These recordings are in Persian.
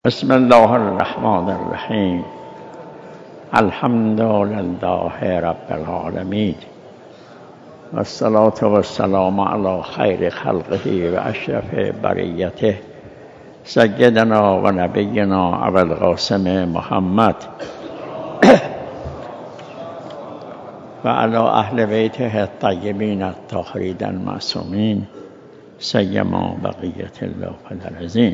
بسم الله الرحمن الرحیم. الحمد لله رب العالمین و الصلاة و السلام علی خیر خلقه و اشرف بریته سیدنا و نبینا ابوالقاسم محمد و علی اهل بیته الطیبین الطاهرین المعصومین سیما بقیة الله العظیم.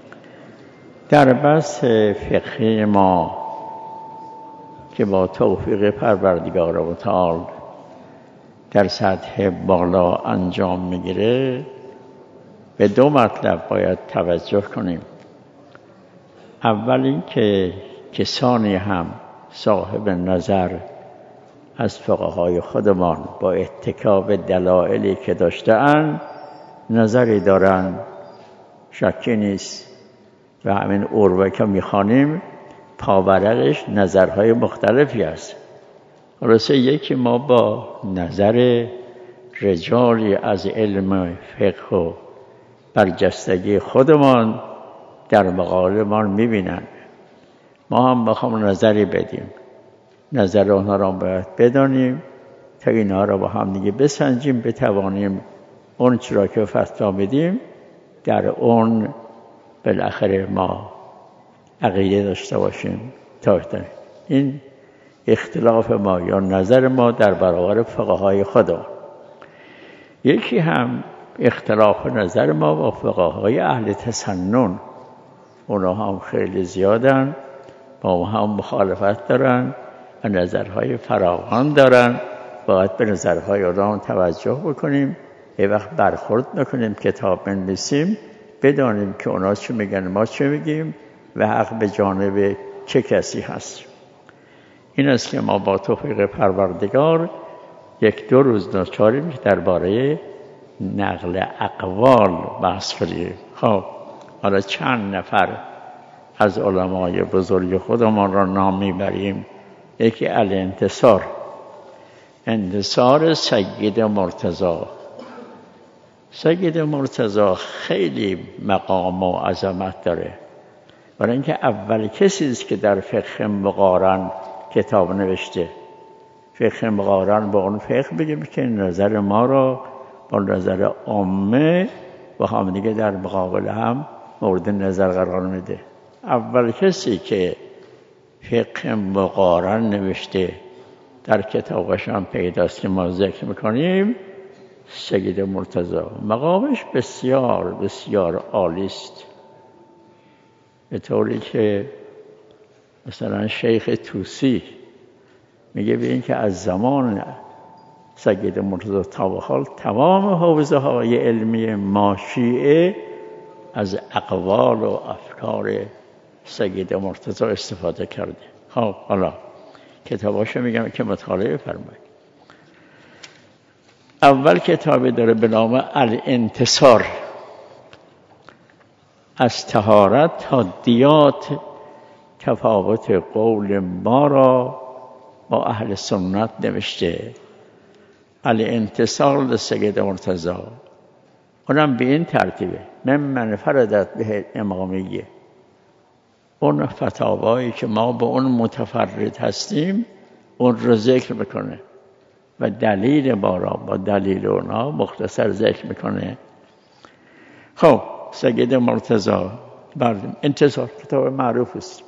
در بحث فقهی ما که با توفیق پروردگار متعال در سطح بالا انجام میگیره به دو مطلب باید توجه کنیم. اول این که کسانی هم صاحب نظر از فقهای خودمان با اتکا به دلایلی که داشته‌اند نظری دارند، شکی نیست و همین عروه که میخوانیم پاورقش نظرهای مختلفی است. خلاصه یکی ما با نظر رجالی از علم فقه و برجستگی خودمان در مقابلمان میبینن، ما هم بخوام نظری بدیم، نظر آنها را باید بدانیم تا اینها را با هم دیگه بسنجیم، بتوانیم اون چرا که فتوا میدیم در اون بالاخره ما عقیده داشته باشیم. تا این اختلاف ما یا نظر ما در برابر فقهای خدا. یکی هم اختلاف نظر ما با فقهای اهل تسنن، اونا هم خیلی زیادن، با ما هم مخالفت دارن و نظرهای فراوان دارن. باید به نظرهای اونا توجه بکنیم، یه وقت برخورد نکنیم، کتاب بنویسیم، بدانیم که اونا چه میگن ما چه میگیم و حق به جانب چه کسی هست. این است که ما با توفیق پروردگار یک دو روز ناچاریم که درباره نقل اقوال بحث کنیم. خب حالا چند نفر از علمای بزرگ خودمان را نام میبریم. یکی الانتصار، انتصار سید مرتضی. سید مرتضی خیلی مقام و عظمت داره، برای اینکه اول کسی است که در فقه مقارن کتاب نوشته. فقه مقارن با اون فقه بگیم که نظر ما را با نظر عامه و هم دیگه در مقابل هم مورد نظر قرار میده. اول کسی که فقه مقارن نوشته در کتابش هم پیداست که ما ذکر میکنیم سید مرتضی. مقامش بسیار بسیار عالی است، به طوری که مثلا شیخ طوسی میگه ببین که از زمان سید مرتضی تا به حال تمام حوزه های علمی ما شیعه از اقوال و افکار سید مرتضی استفاده کرده. خب حالا کتاباشو میگم که مطالعه فرمایید. اول کتابی داره به نام الانتصار، از طهارت تا دیات تفاوت قول ما را با اهل سنت نوشته. الانتصار لسید مرتضی، اونم به این ترتیبه: من فردت به امامیه، اون فتاوایی که ما به اون متفرد هستیم اون رو ذکر میکنه و دلیل ما را با دلیل اونا مختصر ذکر میکنه. خب سید مرتضی بردیم انتصار، کتاب معروف است.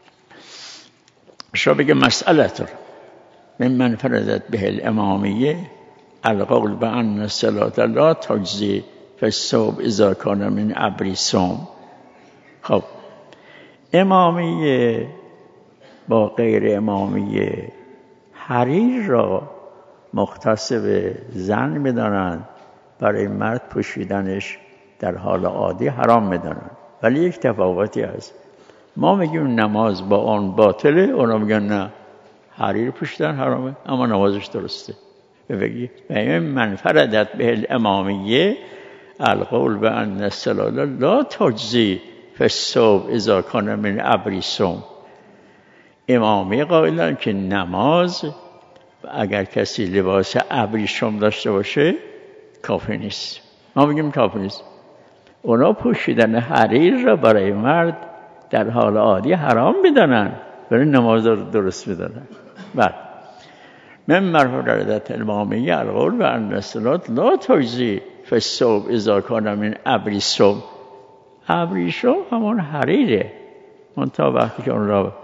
شو بگه مسئله تر من فردت به الامامیه القول به ان الصلاة لا تجزی فی الصبح اذا کان من ابری صوم. خب امامیه با غیر امامیه، حریر را مختص به زن میدانند، برای مرد پوشیدنش در حال عادی حرام میدانند. ولی یک تفاوتی هست، ما میگیم نماز با آن باطله، اونا میگن نه حریر پوشیدن حرامه اما نمازش درسته. بگی من فردت به الامامیه القول به ان الصلاة لا تجزی فی الصبح اذا کان من ابری صوم. امامی قائلن که نماز اگر کسی لباس ابریشم داشته باشه کافی نیست. ما میگیم کافی نیست. اونا پوشیدن حریر را برای مرد در حال عادی حرام میدانن ولی نماز رو درست میدانن. بله. من مرحلت الامامیه القول و ان الصلاة لا تجزی فی الصبح اذا کان من ابریسم. ابریسم همون حریره، منتها وقتی که اون را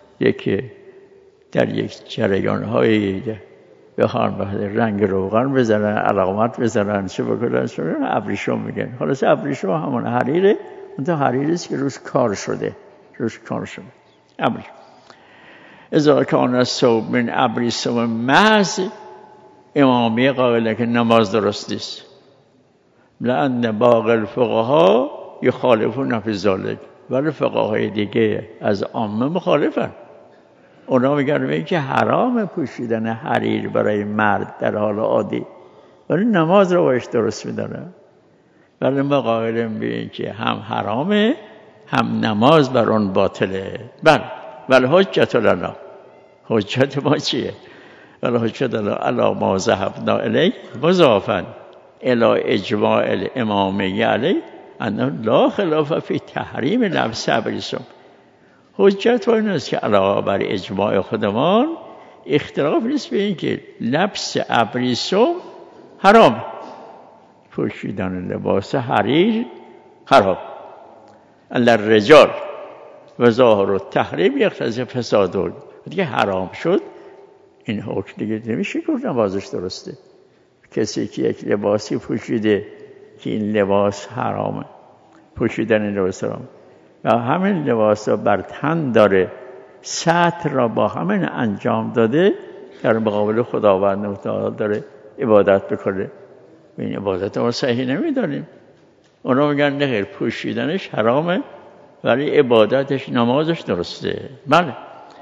در یک جریان‌های بخوان رنگ روغن بزنن، علامت بزنن، چه بکنن، ابریشم میگن. خلاص ابریشم همون حریره، منتها حریری است که روش کار شده. ابریشم. اذا کان الصبح من ابریسم محض، امامیه قائله که نماز درست نیست. لأن باقی الفقها یخالفون فی ذلک، ولی فقهای دیگه از عامه مخالفن. اونا میگن که حرام پوشیدن حریر برای مرد در حال عادی، ولی نماز رو باش درست میدونن. ولی ما قائلیم به این که هم حرامه هم نماز بر اون باطله. بله. ولی حجت لنا، حجت ما چیه؟ ولی حجت لنا علی ما ذهبنا الیه مضافا الی اجماع الامامیه علیه انه لا خلاف فی تحریم لبس ابریسم. حجت و این است که علاوه بر اجماع خودمان اختلاف نیست به این که لبس ابریسم حرام، پوشیدن لباس حریر حرام. الرجال و ظاهر التحریم یقتضی فساد. دیگه حرام شد، این حکم دیگه نمیشه که نمازش درسته. کسی که یک لباسی پوشیده که این لباس حرامه، پوشیدن این لباس حرام و همین لباس بر تن داره، سطر را با همین انجام داده، در مقابل خداوند متعال داره عبادت بکنه. این عبادت ما صحیح نمیدانیم. اونا میگن نه خیر، پوشیدنش حرامه ولی عبادتش، نمازش درسته. بله.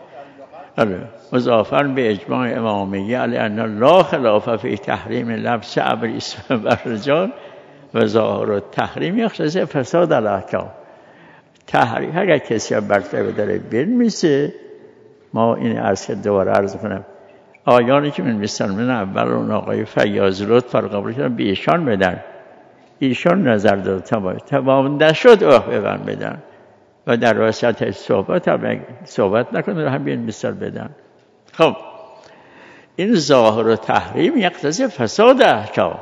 مضافاً به اجماع امامیه علی ان لا خلاف فی تحریم لبس ابریسم الرجال و ظاهر التحریم یقتضی فساد الاحکام. تحریم اگر کسی برتر داره بنویسه، ما این دوباره عرض کنم، آیانی که من اول اون آقای فیاض لطف فرقابری کردن به ایشان بدن، ایشان نظر داد تمام نشد ببن بدن و در وسط صحبت نکنه همین مثال بدن. خب این ظاهر و تحریم یقتضی فساد احکام.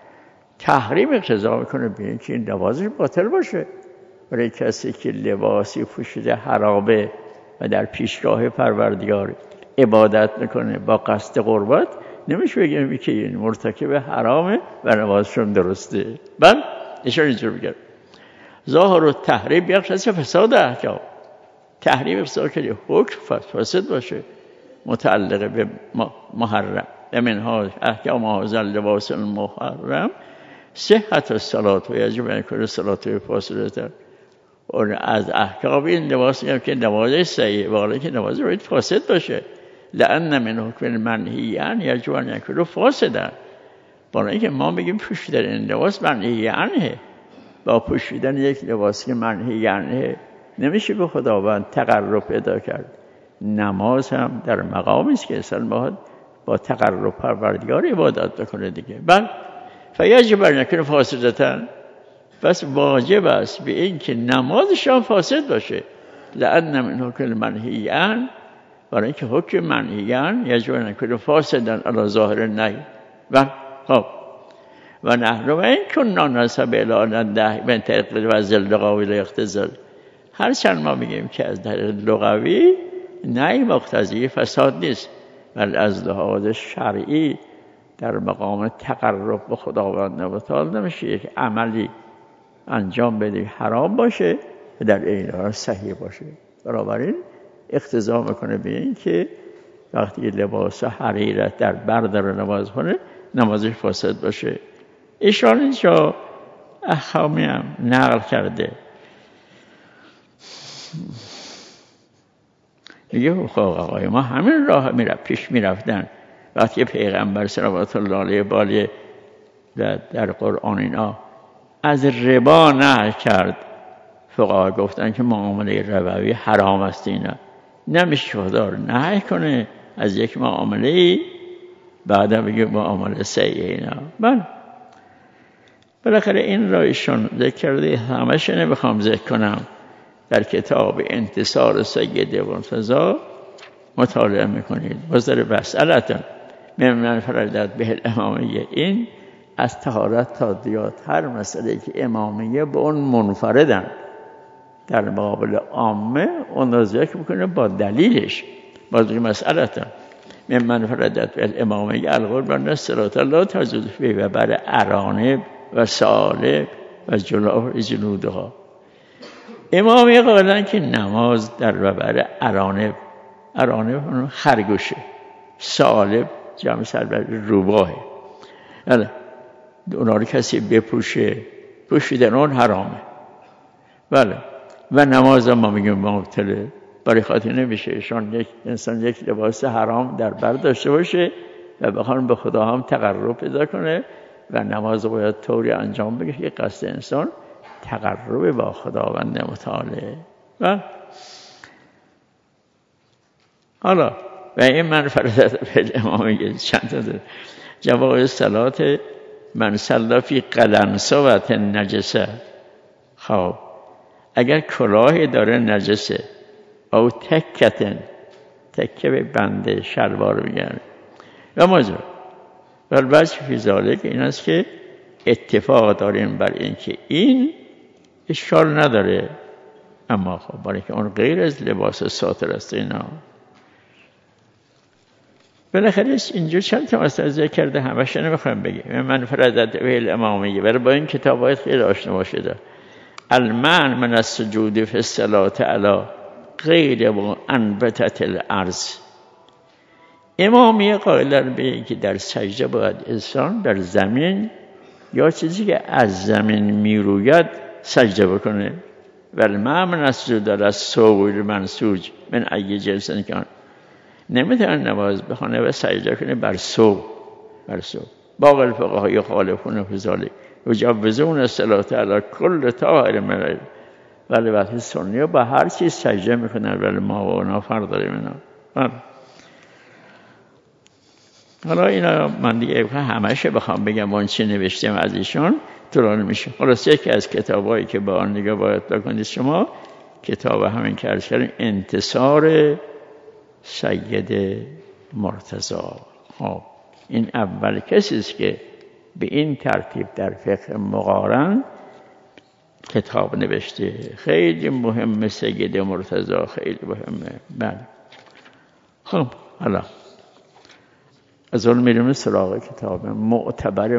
تحریم اقتضا میکنه به این که این نمازش باطل باشه. برای کسی که لباسی پوشیده حرامه و در پیشگاه پروردگار عبادت میکنه با قصد قربت، نمیشه بگیم که این مرتکب حرامه و نمازشون درسته. بله ایشون اینجور میگه ظاهر و تحریم یقتضی فساد احکام. تحریم اقتضا که حکم فاسد باشه متعلق به محرم. منها احکام هذا اللباس المحرم صحت الصلاة و یجب ان یکون الصلاة فاسده. اون از احکام این لباس میگم که نماز صحیح، واقعا که نماز باید فاسد باشه. لأن من حکم المنهی عنه یجب ان یکون فاسدا. برای اینکه ما میگیم پوشیدن این لباس منهی عنه، با پوشیدن یک لباسی منهی عنه نمیشه به خداوند تقرب پیدا کرد. نماز هم در مقامی است که انسان با تقرب پروردگار عبادت بکنه دیگه. بله. فیجب ان یکون فاسدة، پس واجب است به این که نمازش هم فاسد باشه. لأن من حکم منهی عنه، برای اینکه حکم منهی عنه یجب ان یکون فاسدا علی ظاهر النهی. و خب و نحن و این کنا نسب الی النهی من طریق الوضع اللغوی لاختزال. هرچند ما میگیم که از طریق لغوی نهی مقتضی فساد نیست، ولی از لحاظ شرعی در مقام تقرب به خداوند متعال نمیشه یک عملی انجام بده حرام باشه و در این حال صحیح باشه. بنابراین اقتضا میکنه به این که وقتی لباس حریرت در بردار نماز کنه نمازش فاسد باشه. ایشان اینجا احکامی هم نقل کرده. میگه خب آقای ما همین راه پیش میرفتن وقتی پیغمبر صلوات الله علیه بالی در قرآن اینا از ربا نهی کرد. فقها گفتن که معامله ربوی حرام است. اینا نمیشه خدا نهی کنه از یک معامله بعدا بگه معامله صحیح. اینا بالاخره این را ایشون ذکر کرده، همش نمیخوام ذکر کنم. در کتاب انتصار سید مرتضی مطالعه میکنید. وزر مسئلتون ممن فردت به الامامیه، این از طهارت تا دیات هر مسئله که امامیه به اون منفردن در مقابل عامه اون را ذکر میکنه با دلیلش. وزر مسئلتون ممن فردت به الامامیه القربان الصلاة الله تجوز فیه و بر ارانب و سالب و جنودها. امامیه قائلن که نماز در بر ارانب خرگوشه، سالب جمع سر روباهه. اونا رو کسی بپوشه، پوشیدن اون حرامه. بله. و نماز ما میگیم مبطله، برای خاطر نمیشه یک انسان یک لباس حرام در بر داشته باشه و بخوان به خدا هم تقرب پیدا کنه و نماز باید طوری انجام بگه که قصد انسان تقرب با خداوند متعالی. و حالا و این من فرضت به الامامیه چند تا داره. جواز صلات من صلی فی قلنسوة نجسه. خب اگر کلاهی داره نجسه او تکه به بنده شلوار میگن و ماجرا و البته فی ذالک این است که اتفاق داریم بر این که این اشکال نداره، اما خب برای که اون غیر از لباس ساتر است. اینا بالاخره اینجور چند تا مسئله ذکر کرده، همش نمیخوام بگم. من فرضت به الامامیه برای با این کتاب باید خیلی آشنا باشید. المنع من السجود فی الصلاة علی غیر انبتة الارض. امامیه قائلن به این که در سجده باید انسان در زمین یا چیزی که از زمین میروید سجده بکنه. والمنع من السجود علی الثوب المنسوج من ای جنس کان. نمیتونه نماز بخونه و سجده کنه بر ثوب. باقی الفقهاء یخالفون فی ذلک یجوزون الصلاة علی کل طاهر من ولی وقتی سنی با هر چیز سجده میکنن ولی ما و اونا فرق داریم. اینا حالا اینا من دیگه همشه بخوام بگم اون چی نوشتم از ایشون طولانی میشه. خلاص یکی از کتابایی که با آن نگاه باید بکنید شما کتاب همین که عرض کردیم انتصار سید مرتضی. خب این اول کسی است که به این ترتیب در فقه مقارن کتاب نوشته. خیلی مهمه سید مرتضی، خیلی مهمه. بله. خب حالا از اون میریم سراغ کتاب معتبر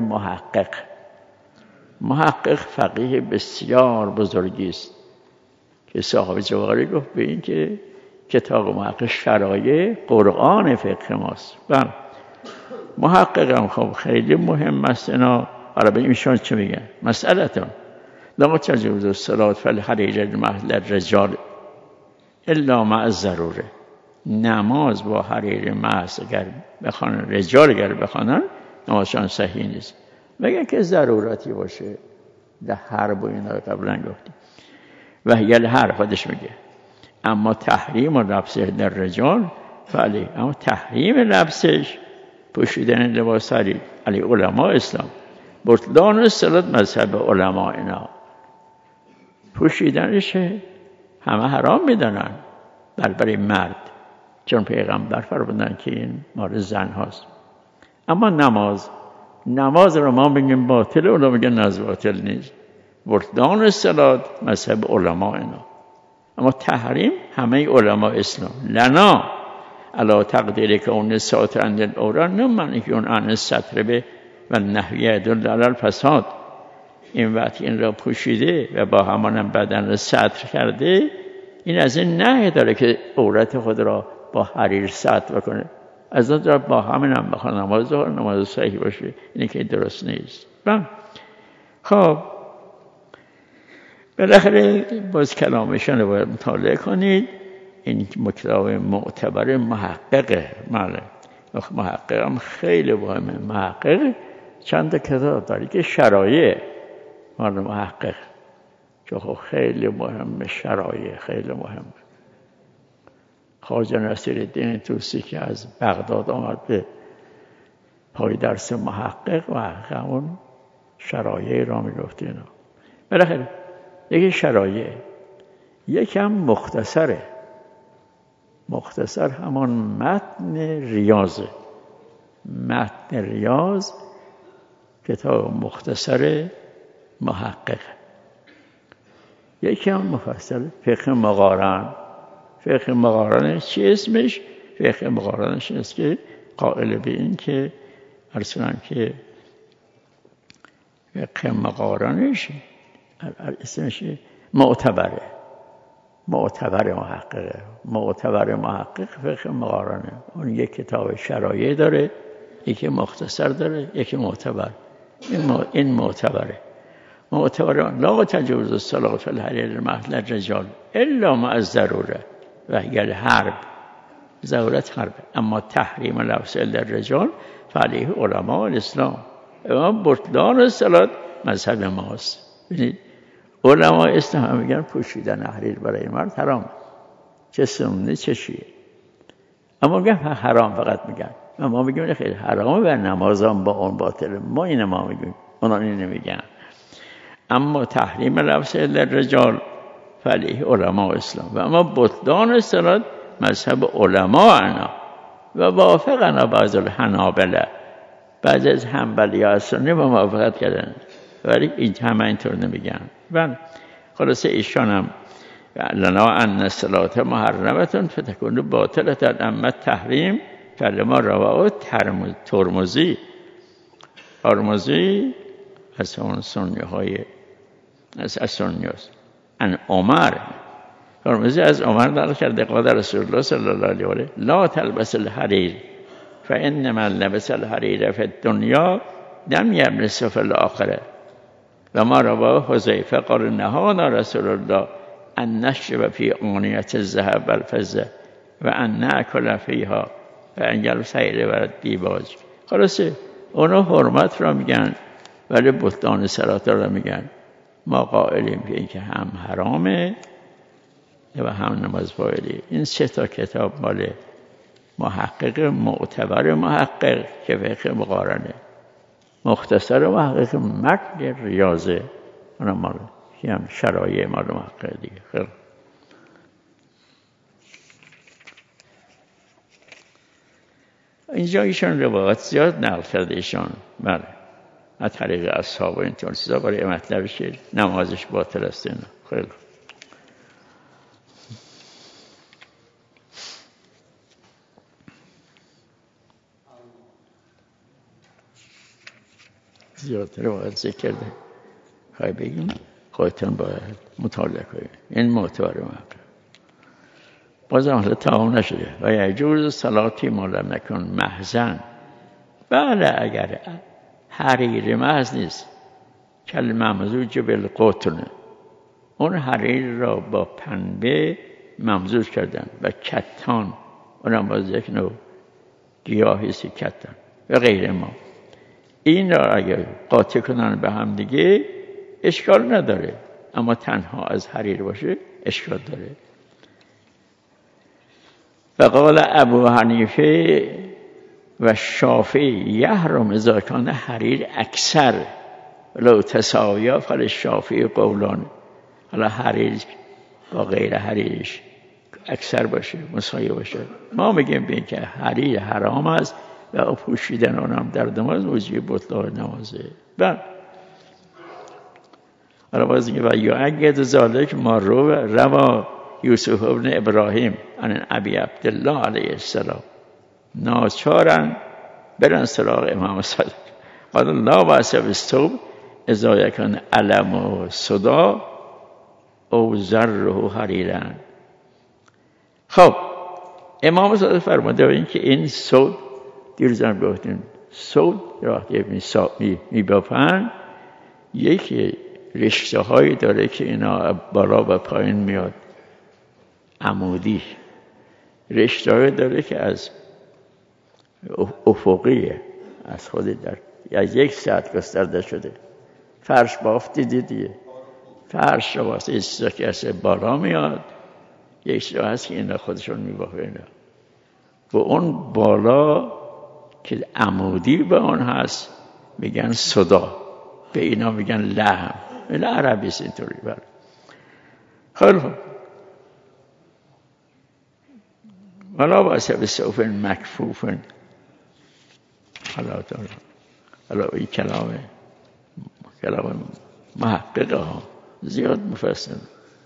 محقق فقیه بسیار بزرگی است که صاحب جواهری گفت به این که کتاب محقق شرایع قرآن فقه ماست. بله. محقق هم خب خیلی مهم است. اینا حالا ببینیم ایشون چه میگن. مسئلتون لا تجوز الصلاة فی الحریر محل الرجال الا مع الضروره. نماز با حریر محض اگر بخوانن، رجال اگر بخوانن نمازشان صحیح نیست مگر که ضرورتی باشه. در حرب و اینا قبلا گفتیم و یه حرف خودش میگه. اما تحریم و لبسش در رجال ولی اما تحریم لبسش پوشیدن لباس حریر علی علماء اسلام بطلان الصلاة مذهب علماء اینا پوشیدنش همه حرام میدانن برای مرد، چون پیغمبر فرمودن که این مال زن هاست. اما نماز رو ما بگیم باطل، اونا میگن نماز باطل نیست. بطلان الصلاة مذهب علماء اینا. اما تحریم همه علماء اسلام. لنا علا تقدیر که اون ساترند العورات نه معنی که اون عن الستر به و نحوی یدل علی الفساد. این وقت این را پوشیده و با همان بدن را ستر کرده، این از این نهی داره که عورت خود را با حریر ستر بکنه. از اون را با همین هم بخواه نماز صحیح باشه. اینه که درست نیست. خب بالاخره باز کلامشان رو باید مطالعه کنید. این کتاب معتبر محققه. محقق هم خیلی مهمه. محقق چند تا کتاب داری که شرایع مال محقق که خیلی مهمه. شرایع خیلی مهمه. خواجه نصیرالدین طوسی که از بغداد آمد به پای درس محقق و همون شرایع را میگفت. اینا بالاخره یکی شرایع یکم مختصره. مختصر همان متن ریاضه. متن ریاض کتاب مختصر محقق. یکم مفصل فقه مقارن. فقه مقارنش چی اسمش؟ فقه مقارنش است که قائل به این که ارسلن که فقه مقارنش اسمش معتبره. معتبر محققه. معتبر محقق فقه مقارنه. اون یک کتاب شرایع داره، یکی مختصر داره، یکی معتبر. این معتبره. معتبر لا تجوز الصلاة فی الحریر محل الرجال الا مع الضروره و هی الحرب. ضرورت حرب. اما تحریم لبس الرجال فعلیه علماء الاسلام. اما بطلان الصلاة مذهب ماست. ببینید علماء اسلام میگن پوشیدن حریر برای مرد حرام، چه سنی چه شیعه. اما میگن حرام فقط میگن. ما میگیم خیلی حرامه و نمازم با اون باطله. ما این ما میگیم، اونا این نمیگن. اما تحریم لبس الرجال فعلیه علماء اسلام و اما بطلان الصلاة مذهب علماءنا و وافقنا بعض الحنابلة. بعض از حنبلی‌ها سنی با موافقت کردن، ولی این همه اینطور نمیگن. بله خلاصه ایشان هم لنا ان الصلاة محرمة فتكون باطلة اما تحریم کلمه رواه ترمذی. ترمذی از اون سنی‌های از سنی‌هاست. ان عمر ترمذی از عمر نقل کرده قال رسول الله صلی الله علیه و آله لا تلبس الحریر فإن من لبس الحریر فی الدنیا لم یلبس فی الآخرة. و ما رواه حذیفه قال نهانا رسول الله ان نشرب فی آنیة الذهب والفضة و ان نأکل فیها و ان یلبس الحریر و الدیباج. خلاصه اونا حرمت را میگن ولی بطلان صلات را میگن. ما قائلیم به این که هم حرامه و هم نماز فاعلی. این 3 تا کتاب مال محقق معتبر محقق که فقه مقارنه. مختصر محقق متن ریاضه اون مال که هم شرایع مال محقق دیگه. خیلی اینجا ایشان روایت زیاد نقل کرده ایشان. بله از طریق اصحاب و اینطور چیزا برای مطلبش نمازش باطل است. خیلی زیاد روایت ذکر کرده. خواهی بگیم خواهیتون باید مطالعه کنید. این معتبر محقق. بازم حالا تمام نشده. و یجوز صلاتی ما لم نکن محزن. بله اگر حریر محض نیست کل ممزوج بالقطن، اون حریر را با پنبه ممزوج کردن و کتان، اونم باز یک نوع گیاهی سی کتان و غیر ما. این را اگر قاطع کنن به هم دیگه اشکال نداره، اما تنها از حریر باشه اشکال داره. و قال ابو حنیفه و شافعی یحرم اذا کان حریر اکثر لو تساویا فالشافعی قولان. حالا حریر با غیر حریرش اکثر باشه مساوی باشه. ما میگیم به این که حریر حرام است و پوشیدن آنم در نماز موجب بطلان نمازه. بله حالا باز میگه و یؤکد ذلک ما روا یوسف ابن ابراهیم عن ابی عبدالله علیه السلام ناچارن برن سراغ امام صادق قال لا باس بالثوب اذا یکن علم و صدا او زره حریرا. خب امام صادق فرموده این که این صوت دیروزم گفتیم صوت وقتی میبافن یک رشته هایی داره که اینا بالا و پایین میاد، عمودی رشته هایی داره که از افقیه، از خود در از یک ساعت گسترده شده. فرش بافتی دیدیه، فرش واسه یه چیزا که از بالا میاد، یک چیزا هست که اینا خودشون میبافه. اینا و اون بالا که عمودی به اون هست میگن صدا، به اینا میگن لحم. این عربی است اینطوری. بله خیلی خوب. ولا باس بسوف مکفوف. حالا این کلام محققه ها زیاد مفصل.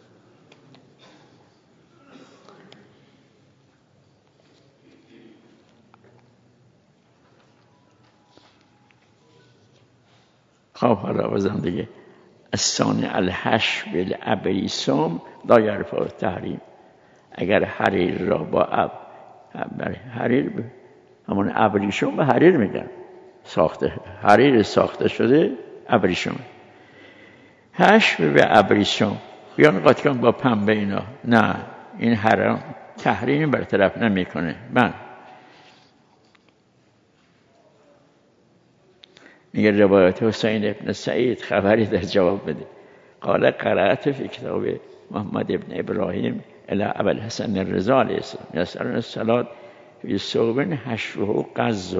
خب حالا بازم دیگه الثانی الحش بالابریسم لا یرفع التحریم. اگر حریر را با حریر همون ابریشم به حریر میگن، حریر ساخته شده ابریشم. حش به ابریشم بیان قاطی کن با پنبه اینا، نه این حرام تحریم برطرف نمیکنه. من میگه روایت حسین ابن سعید خبری در جواب بده. قال قرأت فی کتاب محمد ابن ابراهیم الی ابوالحسن الرضا علیه السلام یسألون الصلاة فی ثوب حشوه قز.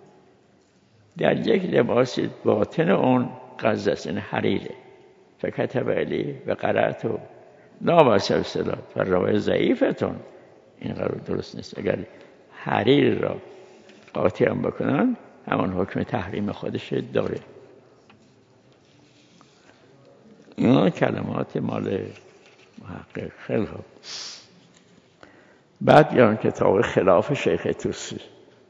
در یک لباس باطن اون قز است، این حریره. فکتب علی و قرأت لا باس بالصلاة و روایت ضعیفتون، این قرار درست نیست. اگر حریر را قاطی هم بکنن همان حکم تحریم خودش داره. این کلمات مال محقق. خیلی خوب. بعد بیان کتاب خلاف شیخ طوسی.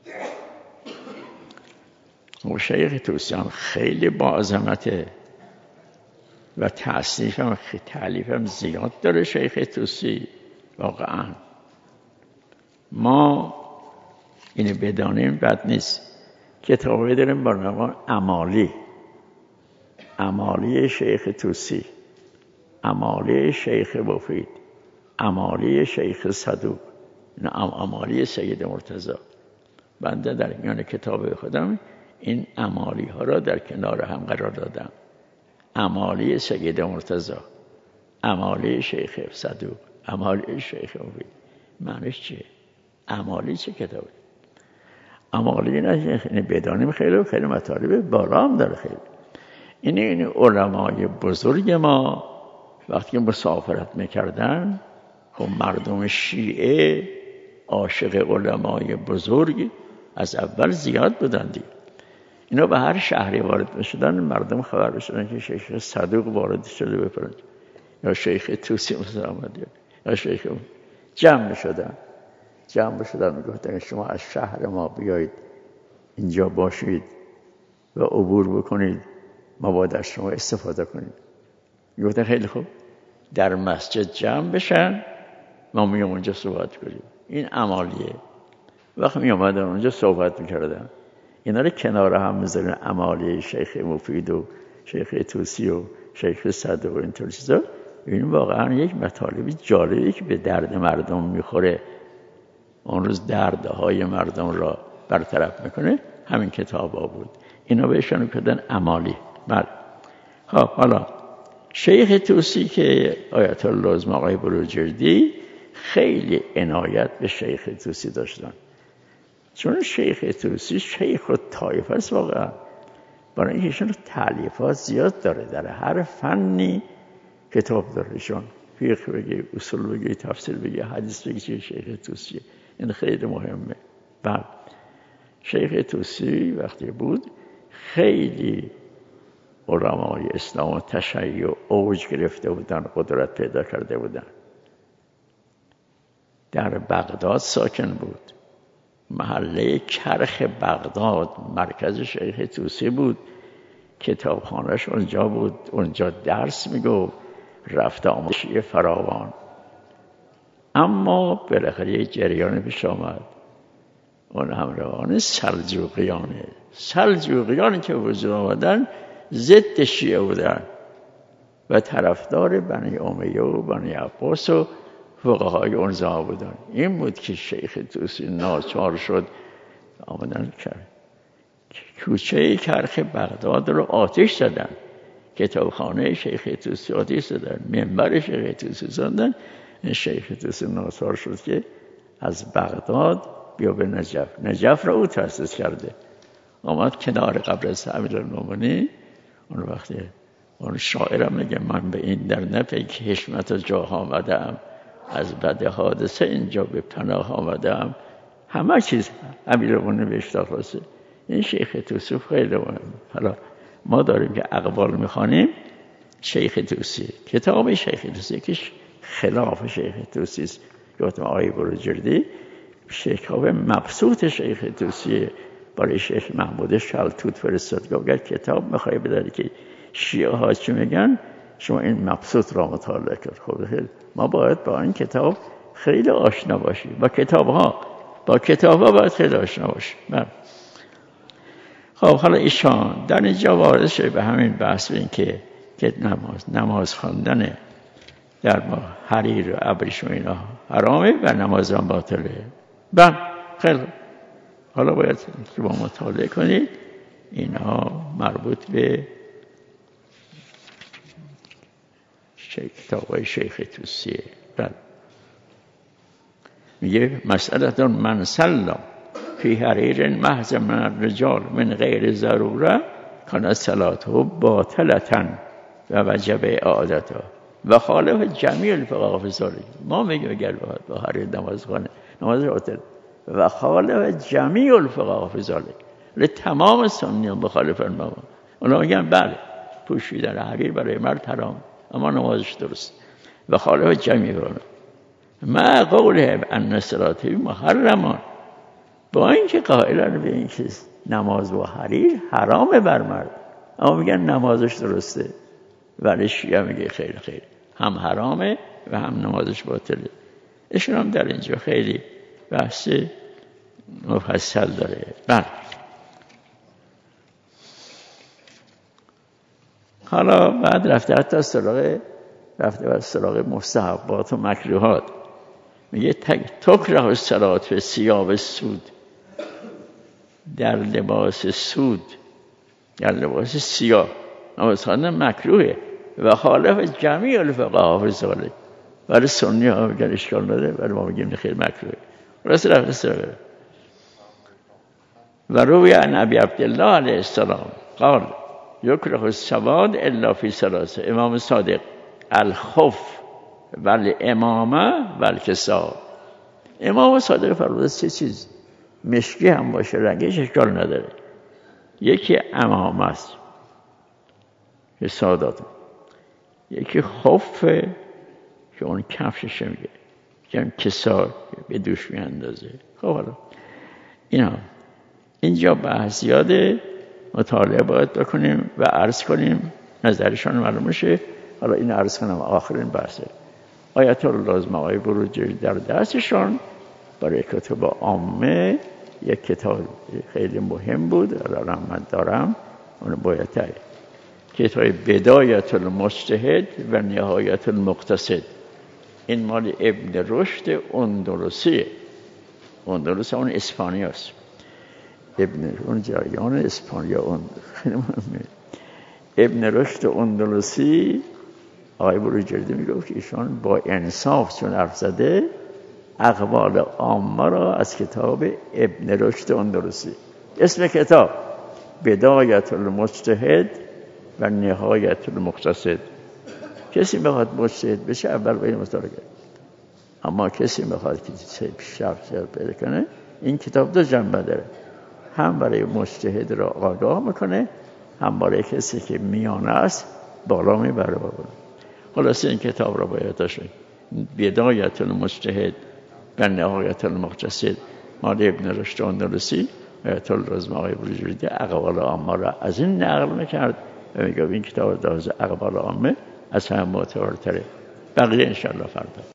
و شیخ طوسیان خیلی با عظمته و تألیف هم زیاد داره شیخ طوسی. واقعا ما اینو بدانیم بد نیست. کتابی داریم با نام امالی شیخ طوسی، امالی شیخ مفید، امالی شیخ صدوق، امالی سید مرتضی. بنده در میان کتاب خودم این امالی ها را در کنار هم قرار دادم. امالی سید مرتضی، امالی شیخ صدوق، امالی شیخ مفید. معنیش چیه؟ امالی چه کتابی؟ امالی نه بدانیم خیلی خیلی مطالب بالا هم داره. خیلی این علمای بزرگ ما وقتی مسافرت میکردن، خب مردم شیعه عاشق علمای بزرگ از اول زیاد بودن دیگه. اینا به هر شهری وارد میشدن مردم خبر بشدن که شیخ صدوق وارد شده به فرنج، یا شیخ طوسی مثلا آمده، یا شیخ جمع شدن میگفتن شما از شهر ما بیایید اینجا باشید و عبور بکنید، ما باید از شما استفاده کنید. میگفتن خیلی خوب، در مسجد جمع بشن، ما میام اونجا صحبت کنیم. این عمالیه. وقتی می اومدن اونجا صحبت میکردن، اینا رو کنار هم میذارن، عمالیه شیخ مفید و شیخ طوسی و شیخ صدوق و اینطور چیزا. این واقعا یک مطالبی جالبی که به درد مردم میخوره، اون روز دردهای مردم را برطرف میکنه. همین کتاب ها بود. اینا بهشون کردن عمالی. بله. خب حالا شیخ طوسی که آیت الله عظمی آقای بروجردی خیلی عنایت به شیخ طوسی داشتن، چون شیخ طوسی شیخ الطایفه است واقعا. برای اینکه ایشون تالیفات زیاد داره، در هر فنی کتاب داره. ایشون فقه بگی، اصول بگی، تفسیر بگی، حدیث بگی، شیخ طوسی. این خیلی مهمه. بعد شیخ طوسی وقتی بود خیلی علمای اسلام و تشیع اوج گرفته بودن، قدرت پیدا کرده بودن. در بغداد ساکن بود. محله کرخ بغداد مرکز شیخ طوسی بود. کتابخانه‌اش اونجا بود، اونجا درس میگفت، رفت آموزشی فراوان. اما بالاخره یک جریان پیش آمد، اون همراهان سلجوقیانی که وجود آمدن ضد شیعه بودن و طرفدار بنی امیه و بنی عباس و فقهای اون زمان بودن. این بود که شیخ طوسی ناچار شد آمدن کرد کوچه کرخ بغداد رو آتش زدن، کتابخانه شیخ طوسی آتش زدن، منبر شیخ طوسی زدن. شیخ طوسی ناچار شد که از بغداد بیا به نجف را او تأسیس کرده. آمد کنار قبر امیرالمومنین. اون وقتی اون شاعرم میگه من به این در نپی که حشمت جاه آمدم، از بد حادثه اینجا به پناه آمدم. همه چیز امیرالمومنین بهش خلاصه. این شیخ توسی خیلی مهم. حالا ما داریم که اقوال میخوانیم شیخ توسی، کتاب شیخ توسی که خلاف شیخ توسی است، گفتم آقای بروجردی کتاب مبسوط شیخ توسی برای شیخ محمود شلتوت فرستاد، گفت اگر کتاب میخوای بداری که شیعه ها چی میگن شما این مبسوط را مطالعه کرد. خب ما باید با این کتاب خیلی آشنا باشیم، با کتاب ها باید خیلی آشنا باشیم. خب حالا ایشان در اینجا وارد شده به همین بحث این که نماز خواندن در حریر و ابریشم اینا حرامه و نماز هم باطله. خیلی حالا باید شما مطالعه کنید اینها مربوط به کتاب‌های شیخ توسیه. میگه مسئله من سلم فی حریر محض من الرجال من غیر ضروره کان صلاته باطلة و وجب اعادتها و خالف جمیع الفقهاء فی ذلک. ما میگیم اگر با حریر نماز خانه نماز باطل و خالف جمیع الفقهاء فی ذلک، تمام سنیان مخالفن ما. اونا میگن بله پوشیدن حریر برای مرد حرام اما نمازش درست و خالف جمیع الفقهاء ما قوله ان صلاته محرمان، با اینکه قائلن به این چیز نماز با حریر حرامه بر مرد اما میگن نمازش درسته، ولی شیعه میگه خیلی هم حرامه و هم نمازش باطله. ایشون هم در اینجا خیلی بحث مفصل داره. حالا بعد رفته حتی سراغ مستحبات و مکروهات. میگه تکره الصلاة فی ثیاب سود، در لباس سود، در لباس سیاه نماز خواندن مکروهه و خالف جمیع الفقهاء فی ذلک، ولی سنی ها میگن اشکال نداره ولی ما میگیم خیلی مکروهه. رسول و روی عن ابی عبدالله علیه السلام قال یکره السواد الا فی ثلاثه. امام صادق الخف والامامه والکساء. امام صادق فرموده سه چیز مشکی هم باشه رنگش اشکال نداره. یکی امامه است که سادات، یکی خفه که اون کفشش میگه که کسا به دوش میاندازه. خب حالا اینجا بحث زیاده، مطالعه باید بکنیم و عرض کنیم نظرشان معلوم میشه. حالا این عرض کنم آخرین بحثه. آیت الله لازم آقای بروجردی در دستشان برای کتب عامه یک کتاب خیلی مهم بود، الان من دارم اون باید کتاب بدایت المجتهد و نهایت المقتصد. این مال ابن رشد اندلسیه. اندلس اون اسپانیاست. اون جریان اسپانیا خیلی مهمه. ابن رشد اندلسی آقای بروجردی میگفت که ایشان با انصاف چون حرف زده اقوال عامه را از کتاب ابن رشد اندلسی، اسم کتاب بدایت المجتهد و نهایت المقتصد. کسی بخواد مجتهد بشه اول باید مطالعه کنه، اما کسی بخواد که پیشرفت پیدا کنه این کتاب دو جنبه داره، هم برای مجتهد را آگاه میکنه هم برای کسی که میانه است بالا میبره. خلاصه این کتاب را باید داشت. بدایت المجتهد و نهایت المقتصد مال ابن رشد اندلسی. آیت الله لازم آقای بروجردی اقوال عامه را از این نقل میکرد و میگه این کتاب داز اقوال عامه از هم معتبرتره. بقیه انشاءالله فردا